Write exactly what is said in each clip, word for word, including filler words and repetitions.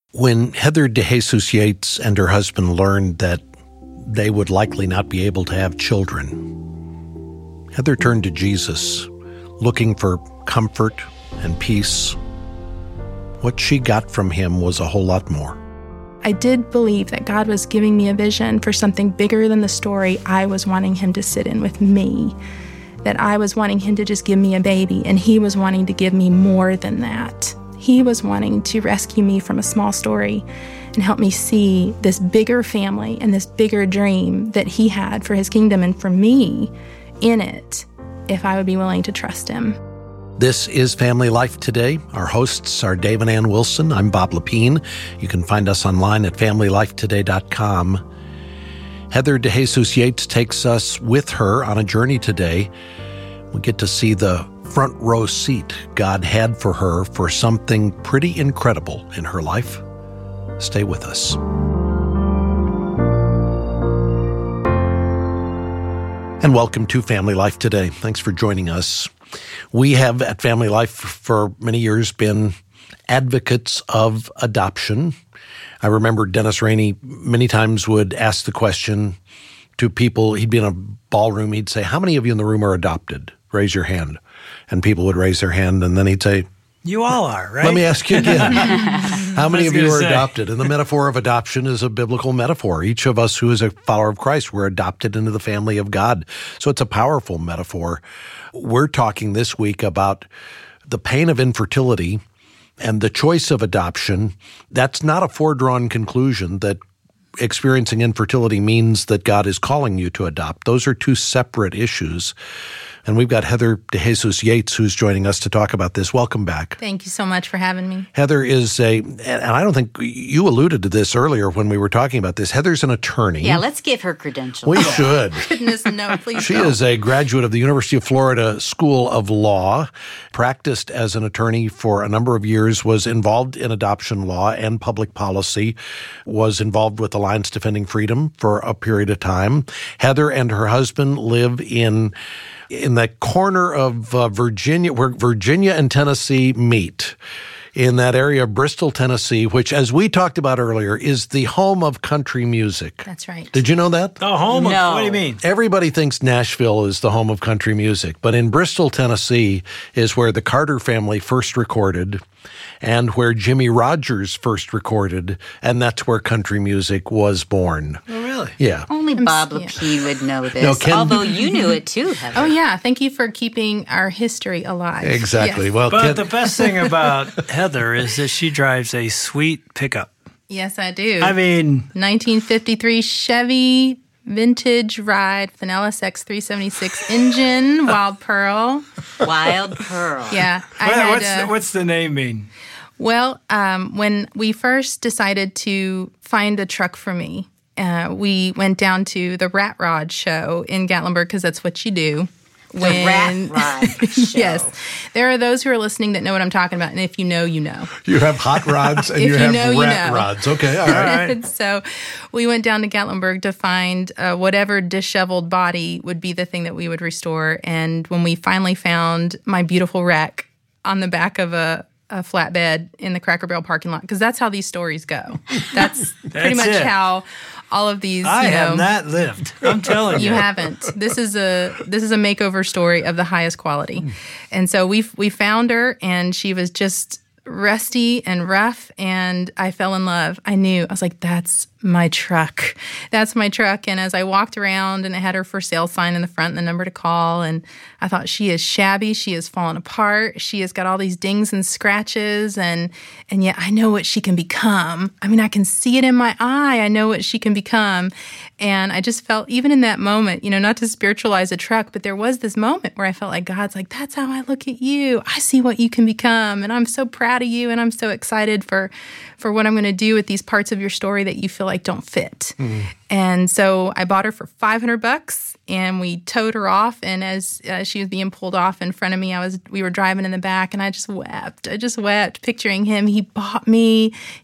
When Heather DeJesus Yates and her husband learned that they would likely not be able to have children, Heather turned to Jesus, looking for comfort and peace. What she got from him was a whole lot more. I did believe that God was giving me a vision for something bigger than the story I was wanting him to sit in with me, that I was wanting him to just give me a baby, and he was wanting to give me more than that. He was wanting to rescue me from a small story and help me see this bigger family and this bigger dream that he had for his kingdom and for me in it, if I would be willing to trust him. This is Family Life Today. Our hosts are Dave and Ann Wilson. I'm Bob Lepine. You can find us online at family life today dot com. Heather DeJesus Yates takes us with her on a journey today. We get to see the front row seat God had for her for something pretty incredible in her life. Stay with us. And welcome to Family Life Today. Thanks for joining us. We have at Family Life for many years been advocates of adoption. I remember Dennis Rainey many times would ask the question to people. He'd be in a ballroom. He'd say, how many of you in the room are adopted? Raise your hand. And people would raise their hand, and then he'd say, you all are, right? Let me ask you again. How many of you are say. adopted? And the metaphor of adoption is a biblical metaphor. Each of us who is a follower of Christ, we're adopted into the family of God. So it's a powerful metaphor. We're talking this week about the pain of infertility and the choice of adoption. That's not a foredrawn conclusion that experiencing infertility means that God is calling you to adopt. Those are two separate issues. And we've got Heather DeJesus Yates who's joining us to talk about this. Welcome back. Thank you so much for having me. Heather is a, and I don't think you alluded to this earlier when we were talking about this. Heather's an attorney. Yeah, let's give her credentials. We should. Goodness, no, please She don't. is a graduate of the University of Florida School of Law, practiced as an attorney for a number of years, was involved in adoption law and public policy, was involved with Alliance Defending Freedom for a period of time. Heather and her husband live in in the corner of uh, Virginia, where Virginia and Tennessee meet, in that area of Bristol, Tennessee, which, as we talked about earlier, is the home of country music. That's right. Did you know that? The home of, No. what do you mean? Everybody thinks Nashville is the home of country music, but in Bristol, Tennessee is where the Carter family first recorded and where Jimmy Rogers first recorded, and that's where country music was born. Oh, really? Yeah. Only I'm Bob s- Lepine would know this, No, Ken- although you knew it too, Heather. Oh, yeah. Thank you for keeping our history alive. Exactly. Yes. Well, But Ken- the best thing about Heather is that she drives a sweet pickup. Yes, I do. I mean, nineteen fifty-three Chevy vintage ride with an L S X three seventy-six engine, Wild Pearl. Wild Pearl. Yeah. I what- had, what's, uh, the, what's the name mean? Well, um, when we first decided to find a truck for me, uh, we went down to the Rat Rod show in Gatlinburg, because that's what you do. The Rat Rod show. Yes. There are those who are listening that know what I'm talking about, and if you know, you know. you have hot rods and If you you have know, you rat know. rods. Okay, all right. And so we went down to Gatlinburg to find uh, whatever disheveled body would be the thing that we would restore. And when we finally found my beautiful wreck on the back of a, a flatbed in the Cracker Barrel parking lot, because that's how these stories go. That's pretty That's much it. how all of these, I you know, have not lived. I'm telling you. you haven't. This is a this is a makeover story of the highest quality. And so we we found her, and she was just rusty and rough, and I fell in love. I knew. I was like, that's my truck. That's my truck. And as I walked around, and I had her for sale sign in the front and the number to call, and I thought, she is shabby. She has fallen apart. She has got all these dings and scratches, and and yet I know what she can become. I mean, I can see it in my eye. I know what she can become. And I just felt, even in that moment, you know, not to spiritualize a truck, but there was this moment where I felt like God's like, that's how I look at you. I see what you can become, and I'm so proud of you, and I'm so excited for for what I'm going to do with these parts of your story that you feel like don't fit. Mm. And so I bought her for five hundred bucks, and we towed her off. And as uh, she was being pulled off in front of me, I was we were driving in the back, and I just wept. I just wept, picturing him. He bought me. He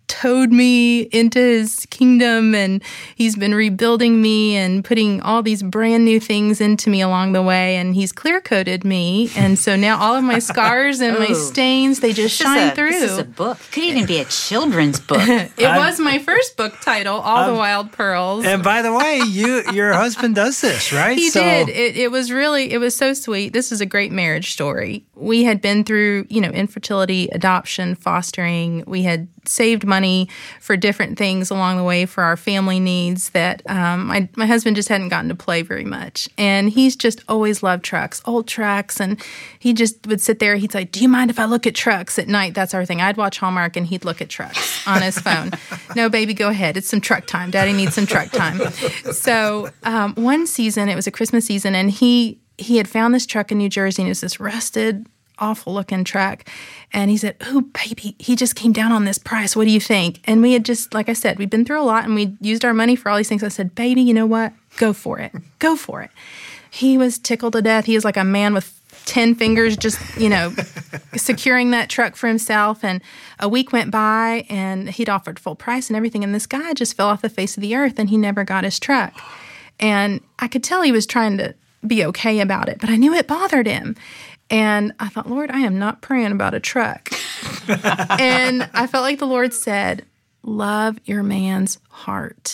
towed me into his kingdom, and he's been rebuilding me and putting all these brand new things into me along the way, and he's clear coated me, and so now all of my scars and my Ooh. stains, they just This shine is a, through. This is a book. It could even be a children's book. It was my first book title, All the Wild Pearls. And by the way, you your husband does this, right? He so, did. It, it was really, it was so sweet. This is a great marriage story. We had been through, you know, infertility, adoption, fostering. We had saved money for different things along the way for our family needs that um, my, my husband just hadn't gotten to play very much. And he's just always loved trucks, old trucks. And he just would sit there. He'd say, do you mind if I look at trucks at night? That's our thing. I'd watch Hallmark and he'd look at trucks on his phone. No, baby, go ahead. It's some truck time. Daddy needs some truck time. So um, one season, it was a Christmas season, and he he had found this truck in New Jersey, and it was this rusted, awful-looking truck. And he said, "Ooh, baby, he just came down on this price. What do you think?" And we had just, like I said, we'd been through a lot, and we'd used our money for all these things. I said, "Baby, you know what? Go for it. Go for it." He was tickled to death. He was like a man with ten fingers just, you know, securing that truck for himself. And a week went by, and he'd offered full price and everything. And this guy just fell off the face of the earth, and he never got his truck. And I could tell he was trying to be okay about it, but I knew it bothered him. And I thought, Lord, I am not praying about a truck. And I felt like the Lord said, love your man's heart.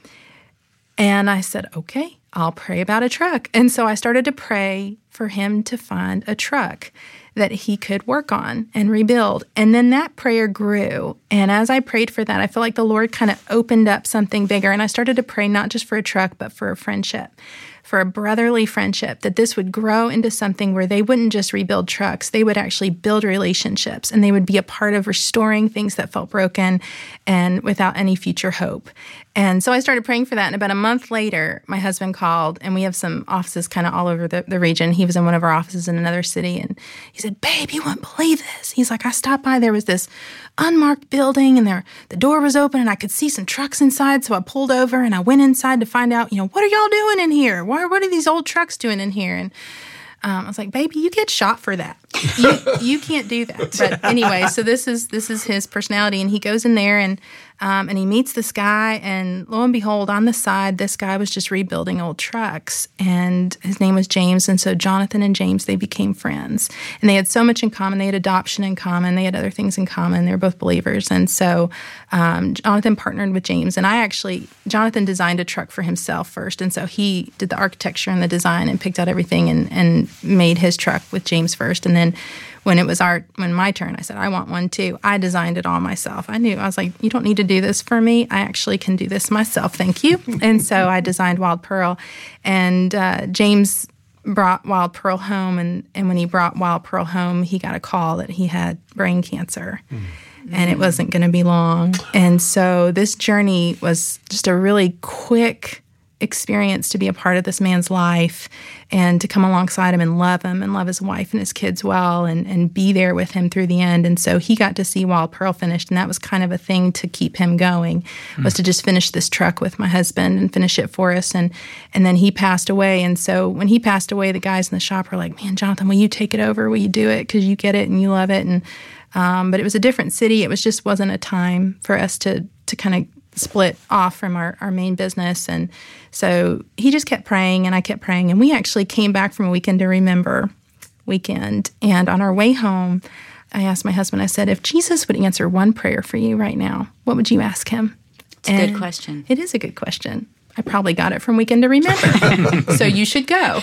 And I said, okay, I'll pray about a truck. And so I started to pray for him to find a truck that he could work on and rebuild. And then that prayer grew. And as I prayed for that, I felt like the Lord kind of opened up something bigger. And I started to pray not just for a truck, but for a friendship, for a brotherly friendship, that this would grow into something where they wouldn't just rebuild trucks, they would actually build relationships, and they would be a part of restoring things that felt broken and without any future hope. And so I started praying for that. And about a month later, my husband called, and we have some offices kind of all over the, the region. He was in one of our offices in another city, and he said, babe, you wouldn't believe this. He's like, I stopped by, there was this unmarked building, and there the door was open, and I could see some trucks inside, so I pulled over, and I went inside to find out, you know, what are y'all doing in here? Why, what are these old trucks doing in here? And Um, I was like, baby, you get shot for that. You, you can't do that. But anyway, so this is this is his personality, and he goes in there and um, and he meets this guy, and lo and behold, on the side, this guy was just rebuilding old trucks, and his name was James. And so Jonathan and James, they became friends, and they had so much in common. They had adoption in common. They had other things in common. They were both believers, and so um, Jonathan partnered with James, and I actually Jonathan designed a truck for himself first, and so he did the architecture and the design and picked out everything and and made his truck with James first. And then when it was our when my turn, I said, I want one too. I designed it all myself. I knew, I was like, you don't need to do this for me. I actually can do this myself. Thank you. And so I designed Wild Pearl. And uh, James brought Wild Pearl home. And, and when he brought Wild Pearl home, he got a call that he had brain cancer. Mm-hmm. And it wasn't going to be long. And so this journey was just a really quick experience to be a part of this man's life and to come alongside him and love him and love his wife and his kids well and, and be there with him through the end. And so he got to see Wild Pearl finished, and that was kind of a thing to keep him going, mm. was to just finish this truck with my husband and finish it for us. And and then he passed away. And so when he passed away, the guys in the shop were like, man, Jonathan, will you take it over? Will you do it? Because you get it and you love it. And um, but it was a different city. It was just wasn't a time for us to to kind of split off from our, our main business. And so he just kept praying, and I kept praying. And we actually came back from a Weekend to Remember weekend. And on our way home, I asked my husband, I said, if Jesus would answer one prayer for you right now, what would you ask him? It's and a good question. It is a good question. I probably got it from Weekend to Remember. So you should go.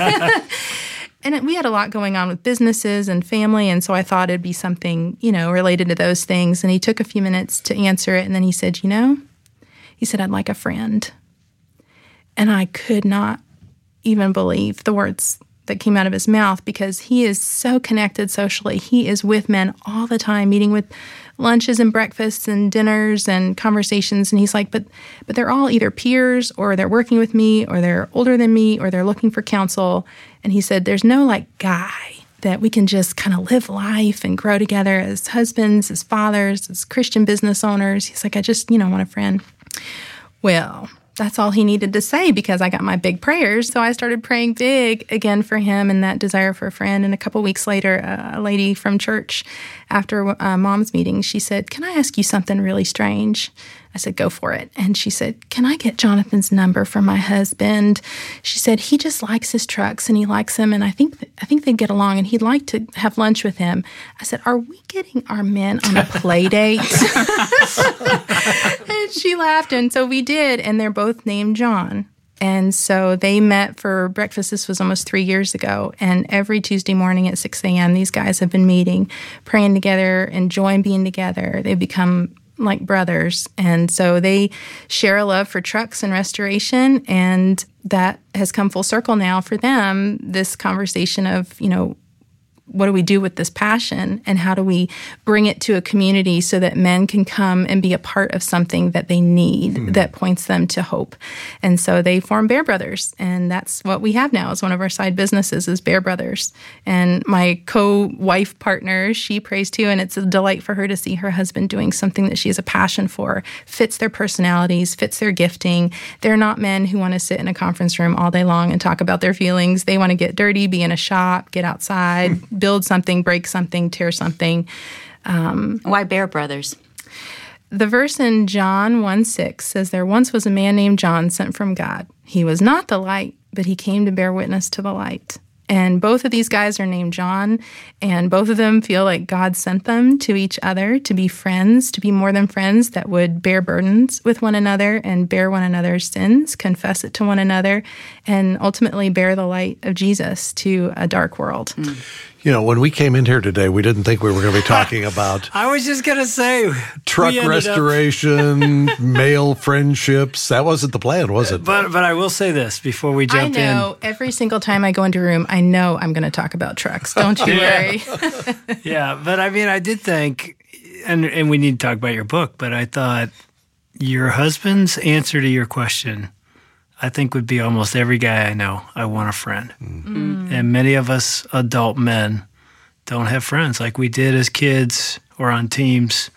And we had a lot going on with businesses and family, and so I thought it'd be something, you know, related to those things. And he took a few minutes to answer it, and then he said, you know, he said, I'd like a friend. And I could not even believe the words that came out of his mouth, because he is so connected socially. He is with men all the time, meeting with lunches and breakfasts and dinners and conversations. And he's like, but but they're all either peers, or they're working with me, or they're older than me, or they're looking for counsel. And he said, there's no like guy that we can just kind of live life and grow together as husbands, as fathers, as Christian business owners. He's like, I just, you know, want a friend. Well, that's all he needed to say because I got my big prayers. So I started praying big again for him and that desire for a friend. And a couple weeks later, a lady from church, after uh, Mom's meeting, she said, "Can I ask you something really strange?" I said, "Go for it." And she said, "Can I get Jonathan's number from my husband?" She said, "He just likes his trucks and he likes them. And I think th- I think they'd get along and he'd like to have lunch with him." I said, "Are we getting our men on a play date?" And she laughed. And so we did. And they're both named John. And so they met for breakfast. This was almost three years ago. And every Tuesday morning at six a.m., these guys have been meeting, praying together, enjoying being together. They've become like brothers. And so they share a love for trucks and restoration. And that has come full circle now for them, this conversation of, you know, what do we do with this passion and how do we bring it to a community so that men can come and be a part of something that they need mm. that points them to hope. And so they form Bear Brothers, and that's what we have now as one of our side businesses is Bear Brothers. And my co-wife partner, she prays too, and it's a delight for her to see her husband doing something that she has a passion for, fits their personalities, fits their gifting. They're not men who want to sit in a conference room all day long and talk about their feelings. They want to get dirty, be in a shop, get outside, mm. build something, break something, tear something. Um, Why Bear Brothers? The verse in John one six says, "There once was a man named John sent from God. He was not the light, but he came to bear witness to the light." And both of these guys are named John, and both of them feel like God sent them to each other to be friends, to be more than friends that would bear burdens with one another and bear one another's sins, confess it to one another, and ultimately bear the light of Jesus to a dark world. Mm. You know, when we came in here today, we didn't think we were going to be talking about I was just going to say truck restoration, up... male friendships. That wasn't the plan, was it? But but I will say this before we jump in. I know in. Every single time I go into a room, I know I'm going to talk about trucks. Don't you worry. Yeah, but I mean, I did think, and and we need to talk about your book, but I thought your husband's answer to your question, I think, would be almost every guy I know, I want a friend. Mm. And many of us adult men don't have friends like we did as kids or on teams.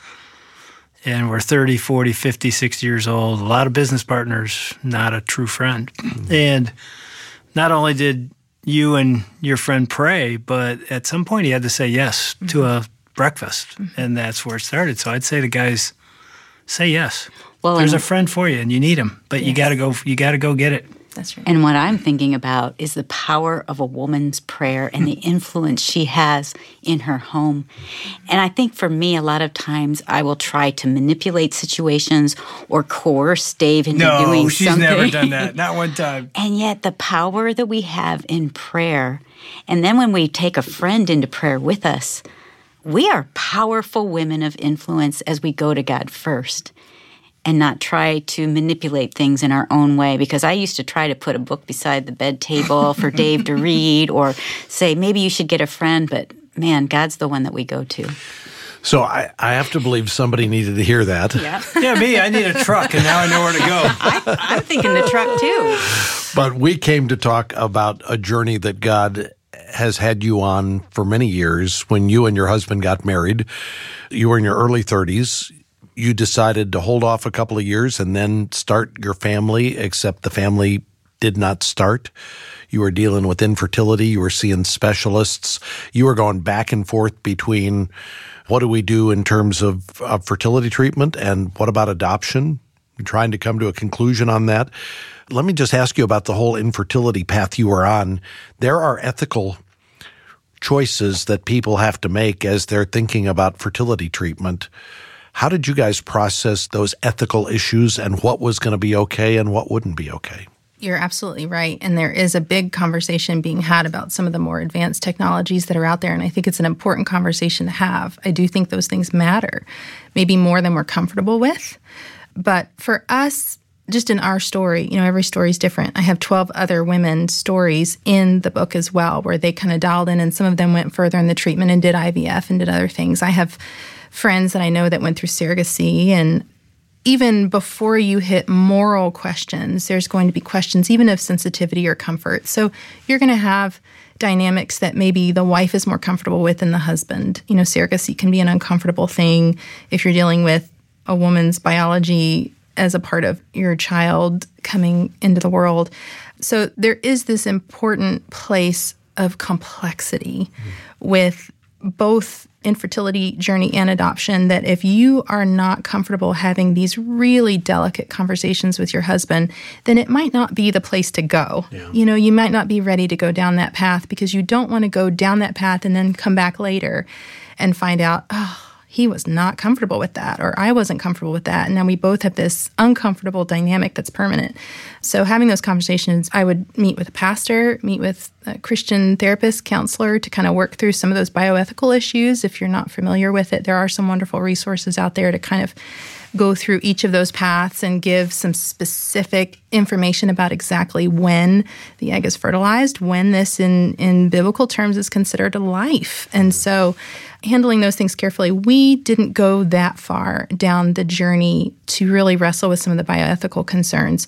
And we're thirty, forty, fifty, sixty years old. A lot of business partners, not a true friend. Mm. And not only did you and your friend pray, but at some point he had to say yes mm-hmm. to a breakfast. Mm-hmm. And that's where it started. So I'd say to guys, say yes. Well, there's a friend for you, and you need him, but yes. you got to go. You got to go get it. That's right. And what I'm thinking about is the power of a woman's prayer and the influence she has in her home. And I think for me, a lot of times I will try to manipulate situations or coerce Dave into no, doing she's something. No, she's never done that. Not one time. And yet, the power that we have in prayer, and then when we take a friend into prayer with us, we are powerful women of influence as we go to God first. And not try to manipulate things in our own way. Because I used to try to put a book beside the bed table for Dave to read or say, maybe you should get a friend. But man, God's the one that we go to. So I, I have to believe somebody needed to hear that. Yeah, yeah me, I need a truck, and now I know where to go. I, I'm thinking the truck too. But we came to talk about a journey that God has had you on for many years. When you and your husband got married, you were in your early thirties. You decided to hold off a couple of years and then start your family, except the family did not start. You were dealing with infertility. You were seeing specialists. You were going back and forth between what do we do in terms of, of fertility treatment and what about adoption, and trying to come to a conclusion on that. Let me just ask you about the whole infertility path you were on. There are ethical choices that people have to make as they're thinking about fertility treatment. How did you guys process those ethical issues and what was going to be okay and what wouldn't be okay? You're absolutely right. And there is a big conversation being had about some of the more advanced technologies that are out there. And I think it's an important conversation to have. I do think those things matter, maybe more than we're comfortable with. But for us, just in our story, you know, every story is different. I have twelve other women's stories in the book as well, where they kind of dialed in, and some of them went further in the treatment and did I V F and did other things. I have friends that I know that went through surrogacy, and even before you hit moral questions, there's going to be questions even of sensitivity or comfort. So you're going to have dynamics that maybe the wife is more comfortable with than the husband. You know, surrogacy can be an uncomfortable thing if you're dealing with a woman's biology as a part of your child coming into the world. So there is this important place of complexity mm-hmm. with both infertility journey and adoption, that if you are not comfortable having these really delicate conversations with your husband, then it might not be the place to go. Yeah. You know, you might not be ready to go down that path because you don't want to go down that path and then come back later and find out, oh, he was not comfortable with that, or I wasn't comfortable with that. And now we both have this uncomfortable dynamic that's permanent. So having those conversations, I would meet with a pastor, meet with a Christian therapist, counselor to kind of work through some of those bioethical issues. If you're not familiar with it, there are some wonderful resources out there to kind of go through each of those paths and give some specific information about exactly when the egg is fertilized, when this in, in biblical terms is considered a life. And so handling those things carefully, we didn't go that far down the journey to really wrestle with some of the bioethical concerns.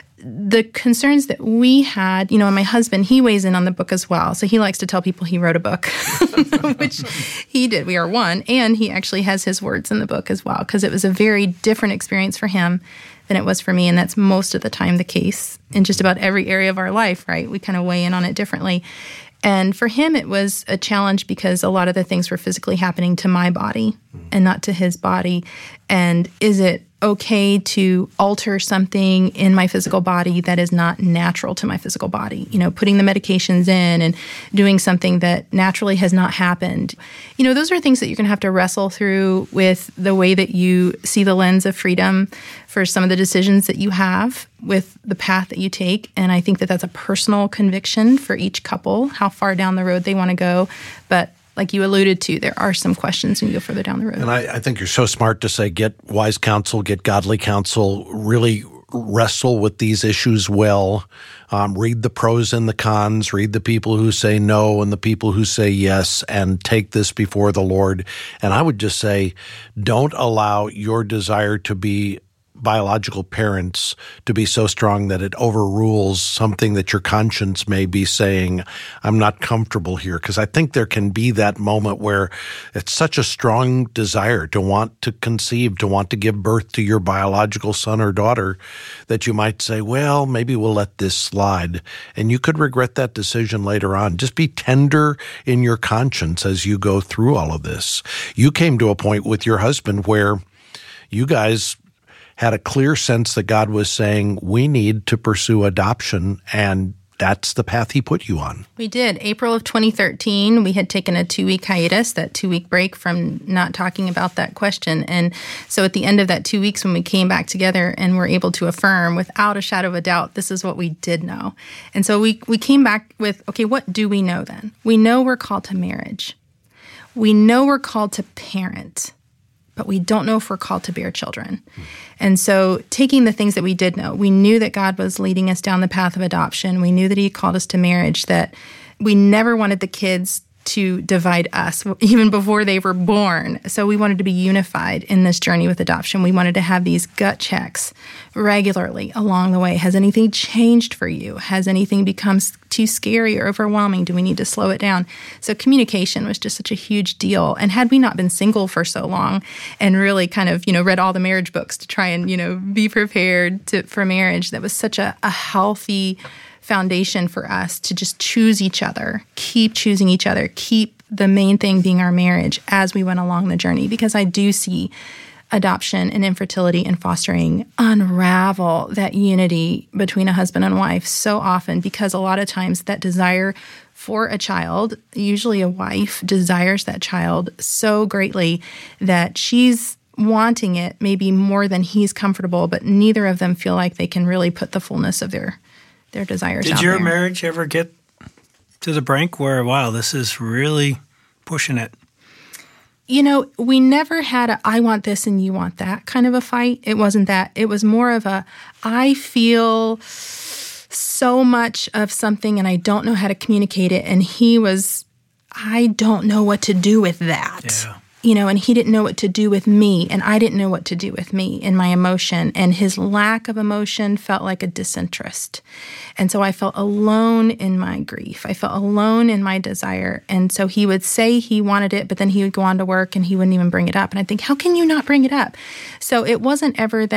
The concerns that we had, you know, and my husband, he weighs in on the book as well. So he likes to tell people he wrote a book, which he did. We are one. And he actually has his words in the book as well, because it was a very different experience for him than it was for me. And that's most of the time the case in just about every area of our life, right? We kind of weigh in on it differently. And for him, it was a challenge because a lot of the things were physically happening to my body and not to his body. And is it okay to alter something in my physical body that is not natural to my physical body? You know, putting the medications in and doing something that naturally has not happened. You know, those are things that you're going to have to wrestle through with the way that you see the lens of freedom for some of the decisions that you have with the path that you take. And I think that that's a personal conviction for each couple, how far down the road they want to go. But like you alluded to, there are some questions when you go further down the road. And I, I think you're so smart to say, get wise counsel, get godly counsel, really wrestle with these issues well. Um, read the pros and the cons, read the people who say no and the people who say yes, and take this before the Lord. And I would just say, don't allow your desire to be biological parents to be so strong that it overrules something that your conscience may be saying, I'm not comfortable here. Because I think there can be that moment where it's such a strong desire to want to conceive, to want to give birth to your biological son or daughter, that you might say, well, maybe we'll let this slide. And you could regret that decision later on. Just be tender in your conscience as you go through all of this. You came to a point with your husband where you guys had a clear sense that God was saying, we need to pursue adoption, and that's the path he put you on. We did. April of twenty thirteen, we had taken a two-week hiatus, that two-week break from not talking about that question. And so at the end of that two weeks, when we came back together and were able to affirm without a shadow of a doubt, this is what we did know. And so we, we came back with, okay, what do we know then? We know we're called to marriage. We know we're called to parent, but we don't know if we're called to bear children. Mm. And so taking the things that we did know, we knew that God was leading us down the path of adoption. We knew that he called us to marriage, that we never wanted the kids to divide us, even before they were born. So we wanted to be unified in this journey with adoption. We wanted to have these gut checks regularly along the way. Has anything changed for you? Has anything become too scary or overwhelming? Do we need to slow it down? So communication was just such a huge deal. And had we not been single for so long and really kind of, you know, read all the marriage books to try and, you know, be prepared to, for marriage, that was such a, a healthy foundation for us to just choose each other, keep choosing each other, keep the main thing being our marriage as we went along the journey. Because I do see adoption and infertility and fostering unravel that unity between a husband and wife so often, because a lot of times that desire for a child, usually a wife, desires that child so greatly that she's wanting it maybe more than he's comfortable, but neither of them feel like they can really put the fullness of their their desires Did out your there. marriage ever get to the brink where, wow, this is really pushing it? You know, we never had a I want this and you want that kind of a fight. It wasn't that. It was more of a I feel so much of something and I don't know how to communicate it. And he was, I don't know what to do with that. Yeah. You know, and he didn't know what to do with me, and I didn't know what to do with me in my emotion. And his lack of emotion felt like a disinterest. And so I felt alone in my grief. I felt alone in my desire. And so he would say he wanted it, but then he would go on to work and he wouldn't even bring it up. And I'd think, how can you not bring it up? So it wasn't ever that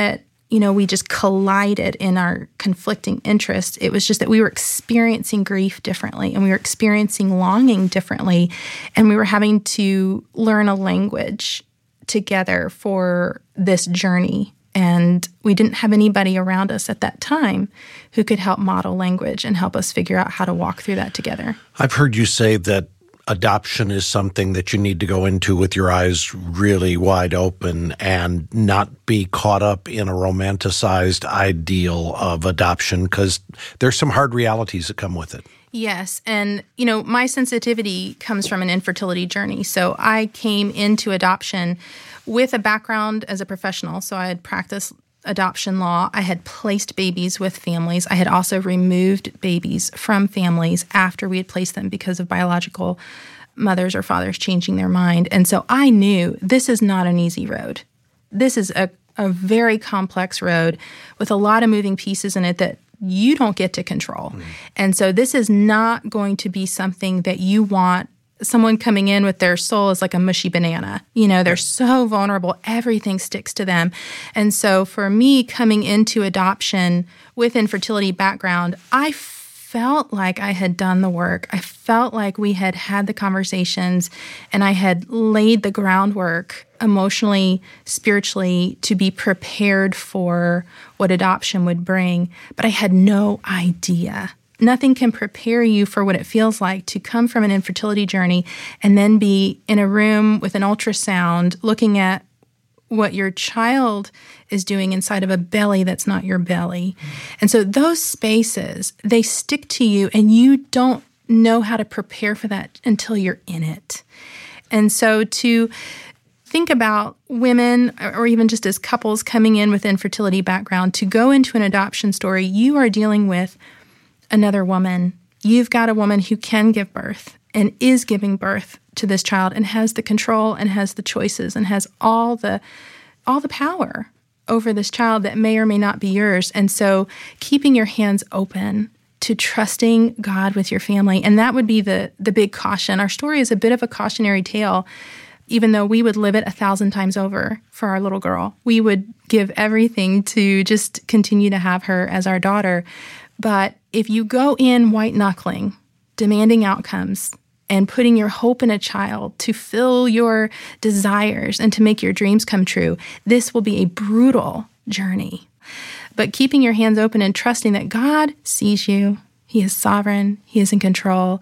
you know, we just collided in our conflicting interests. It was just that we were experiencing grief differently, and we were experiencing longing differently, and we were having to learn a language together for this journey. And we didn't have anybody around us at that time who could help model language and help us figure out how to walk through that together. I've heard you say that adoption is something that you need to go into with your eyes really wide open and not be caught up in a romanticized ideal of adoption, because there's some hard realities that come with it. Yes. And, you know, my sensitivity comes from an infertility journey. So I came into adoption with a background as a professional. So I had practiced adoption law. I had placed babies with families. I had also removed babies from families after we had placed them because of biological mothers or fathers changing their mind. And so I knew this is not an easy road. This is a, a very complex road with a lot of moving pieces in it that you don't get to control. Mm. And so this is not going to be something that you want someone coming in with their soul is like a mushy banana. You know, they're so vulnerable. Everything sticks to them. And so for me, coming into adoption with infertility background, I felt like I had done the work. I felt like we had had the conversations and I had laid the groundwork emotionally, spiritually, to be prepared for what adoption would bring. But I had no idea. Nothing can prepare you for what it feels like to come from an infertility journey and then be in a room with an ultrasound looking at what your child is doing inside of a belly that's not your belly. Mm. And so those spaces, they stick to you and you don't know how to prepare for that until you're in it. And so to think about women or even just as couples coming in with infertility background, to go into an adoption story, you are dealing with another woman. You've got a woman who can give birth and is giving birth to this child and has the control and has the choices and has all the all the power over this child that may or may not be yours. And so keeping your hands open to trusting God with your family. And that would be the the big caution. Our story is a bit of a cautionary tale, even though we would live it a thousand times over for our little girl. We would give everything to just continue to have her as our daughter. But if you go in white-knuckling, demanding outcomes, and putting your hope in a child to fill your desires and to make your dreams come true, this will be a brutal journey. But keeping your hands open and trusting that God sees you, He is sovereign, He is in control,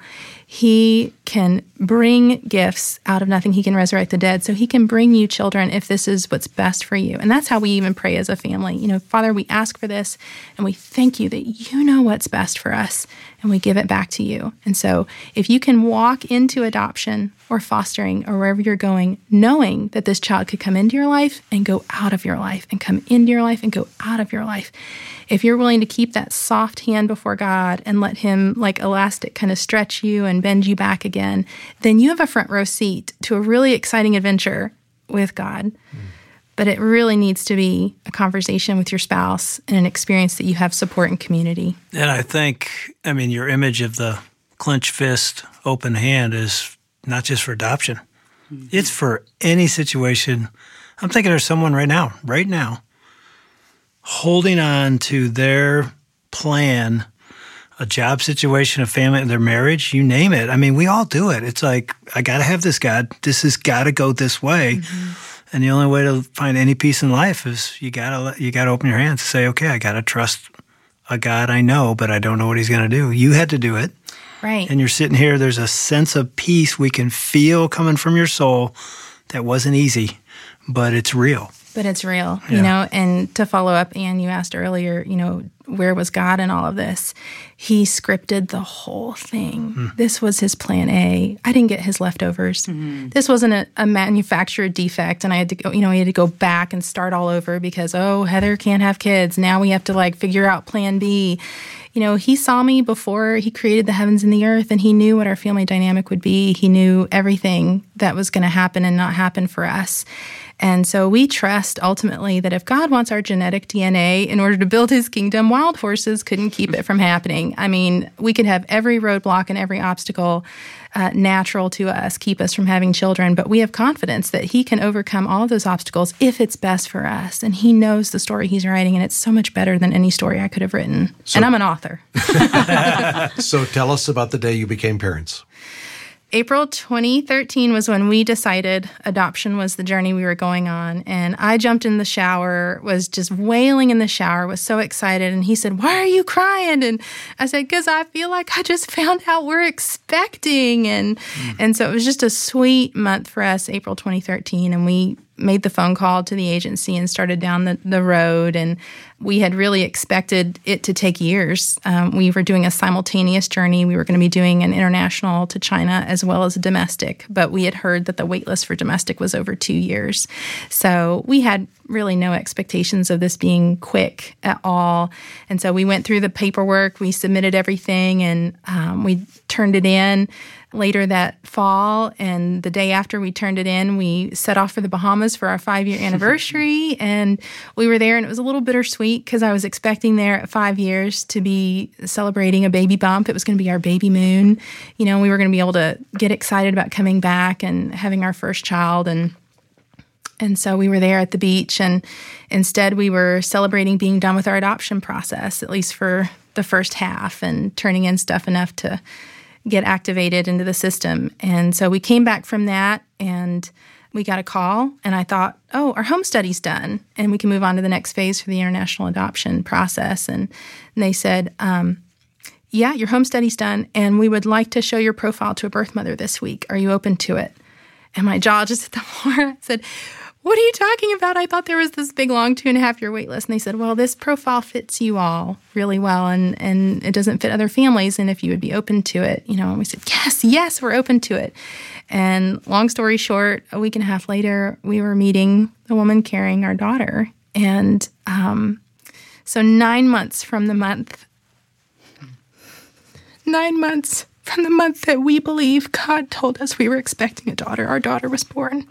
He can bring gifts out of nothing, He can resurrect the dead, so He can bring you children if this is what's best for you. And that's how we even pray as a family. You know, Father, we ask for this, and we thank you that you know what's best for us, and we give it back to you. And so if you can walk into adoption or fostering or wherever you're going, knowing that this child could come into your life and go out of your life, and come into your life and go out of your life, if you're willing to keep that soft hand before God and let Him, like elastic, kind of stretch you and bend you back again, then you have a front row seat to a really exciting adventure with God. Mm. But it really needs to be a conversation with your spouse and an experience that you have support and community. And I think, I mean, your image of the clenched fist, open hand is not just for adoption. Mm-hmm. It's for any situation. I'm thinking there's someone right now, right now, holding on to their plan, a job situation, a family, their marriage, you name it. I mean, we all do it. It's like, I got to have this, God. This has got to go this way. Mm-hmm. And the only way to find any peace in life is you got to you got to open your hands and say, okay, I got to trust a God I know, but I don't know what He's going to do. You had to do it. Right. And you're sitting here, there's a sense of peace we can feel coming from your soul that wasn't easy, but it's real. But it's real, Yeah. you know, and to follow up, Ann, you asked earlier, you know, where was God in all of this? He scripted the whole thing. Mm. This was His plan A. I didn't get His leftovers. Mm-hmm. This wasn't a, a manufactured defect, and I had to go, you know, he had to go back and start all over because, oh, Heather can't have kids. Now we have to, like, figure out plan B. You know, He saw me before He created the heavens and the earth, and He knew what our family dynamic would be. He knew everything that was going to happen and not happen for us. And so we trust ultimately that if God wants our genetic D N A in order to build his kingdom, wild horses couldn't keep it from happening. I mean, we could have every roadblock and every obstacle uh, natural to us keep us from having children, but we have confidence that he can overcome all of those obstacles if it's best for us. And he knows the story he's writing, and it's so much better than any story I could have written. So, and I'm an author. So tell us about the day you became parents. April twenty thirteen was when we decided adoption was the journey we were going on. And I jumped in the shower, was just wailing in the shower, was so excited. And he said, "Why are you crying?" And I said, "Because I feel like I just found out we're expecting." And mm. and so it was just a sweet month for us, April twenty thirteen. And we made the phone call to the agency and started down the, the road. And we had really expected it to take years. Um, we were doing a simultaneous journey. We were going to be doing an international to China as well as a domestic, but we had heard that the wait list for domestic was over two years. So we had really no expectations of this being quick at all. And so we went through the paperwork, we submitted everything, and um, we turned it in later that fall. And the day after we turned it in, we set off for the Bahamas for our five-year anniversary. And we were there, and it was a little bittersweet because I was expecting there at five years to be celebrating a baby bump. It was going to be our baby moon. You know, we were going to be able to get excited about coming back and having our first child. And And so we were there at the beach, and instead we were celebrating being done with our adoption process, at least for the first half, and turning in stuff enough to get activated into the system. And so we came back from that, and we got a call, and I thought, oh, our home study's done, and we can move on to the next phase for the international adoption process. And, and they said, um, yeah, your home study's done, and we would like to show your profile to a birth mother this week. Are you open to it? And my jaw just hit the floor. I said, "What are you talking about? I thought there was this big, long two and a half year wait list." And they said, "Well, this profile fits you all really well, and, and it doesn't fit other families. And if you would be open to it, you know." And we said, yes, yes, we're open to it. And long story short, a week and a half later, we were meeting the woman carrying our daughter. And um, so nine months from the month, nine months from the month that we believe God told us we were expecting a daughter, our daughter was born.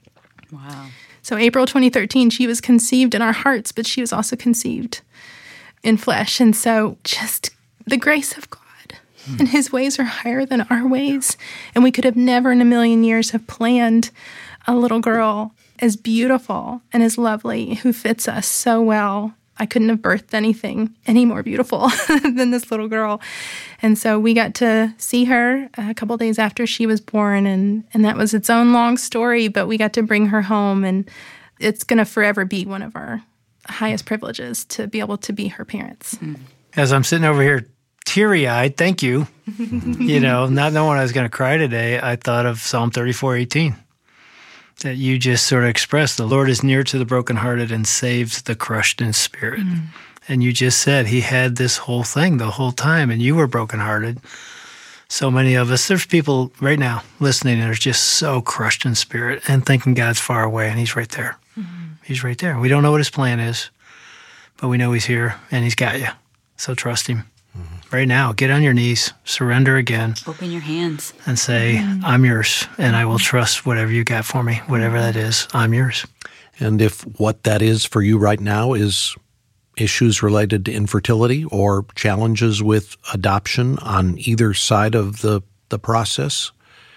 Wow. So April twenty thirteen, she was conceived in our hearts, but she was also conceived in flesh. And so just the grace of God, mm. and his ways are higher than our ways. And we could have never in a million years have planned a little girl as beautiful and as lovely who fits us so well. I couldn't have birthed anything any more beautiful than this little girl. And so we got to see her a couple days after she was born, and, and that was its own long story, but we got to bring her home, and it's going to forever be one of our highest privileges to be able to be her parents. As I'm sitting over here teary-eyed, thank you, you know, not knowing I was going to cry today, I thought of Psalm thirty-four eighteen. That you just sort of expressed. The Lord is near to the brokenhearted and saves the crushed in spirit. Mm. And you just said he had this whole thing the whole time, and you were brokenhearted. So many of us, there's people right now listening and are just so crushed in spirit and thinking God's far away, and he's right there. Mm-hmm. He's right there. We don't know what his plan is, but we know he's here and he's got you. So trust him. Right now, get on your knees, surrender again. Open your hands. And say, mm-hmm. I'm yours, and I will trust whatever you got for me, whatever that is, I'm yours. And if what that is for you right now is issues related to infertility or challenges with adoption on either side of the, the process,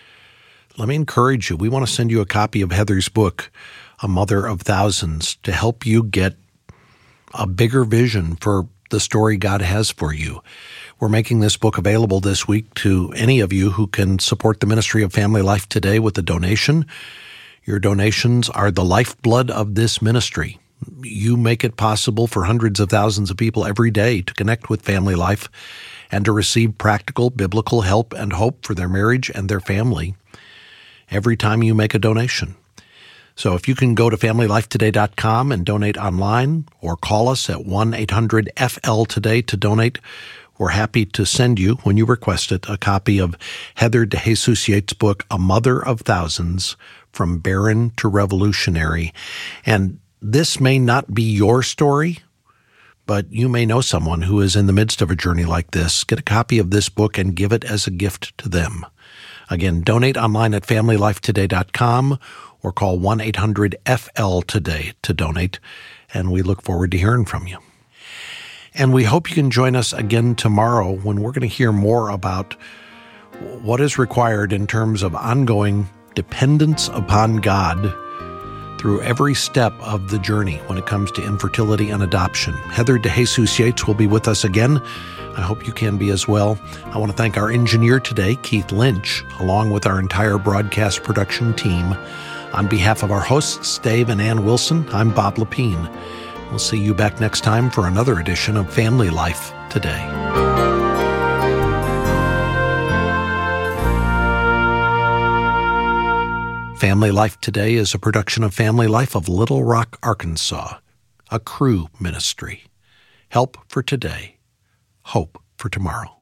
let me encourage you. We want to send you a copy of Heather's book, A Mother of Thousands, to help you get a bigger vision for the story God has for you. We're making this book available this week to any of you who can support the ministry of Family Life Today with a donation. Your donations are the lifeblood of this ministry. You make it possible for hundreds of thousands of people every day to connect with Family Life and to receive practical biblical help and hope for their marriage and their family every time you make a donation. So if you can go to family life today dot com and donate online, or call us at one eight hundred F L today to donate, we're happy to send you, when you request it, a copy of Heather DeJesus Yates' book, A Mother of Thousands, From Barren to Revolutionary. And this may not be your story, but you may know someone who is in the midst of a journey like this. Get a copy of this book and give it as a gift to them. Again, donate online at family life today dot com or call one eight hundred F L today to donate, and we look forward to hearing from you. And we hope you can join us again tomorrow when we're going to hear more about what is required in terms of ongoing dependence upon God through every step of the journey when it comes to infertility and adoption. Heather DeJesus Yates will be with us again. I hope you can be as well. I want to thank our engineer today, Keith Lynch, along with our entire broadcast production team. On behalf of our hosts, Dave and Ann Wilson, I'm Bob Lepine. We'll see you back next time for another edition of Family Life Today. Family Life Today is a production of Family Life of Little Rock, Arkansas, a Cru ministry. Help for today, hope for tomorrow.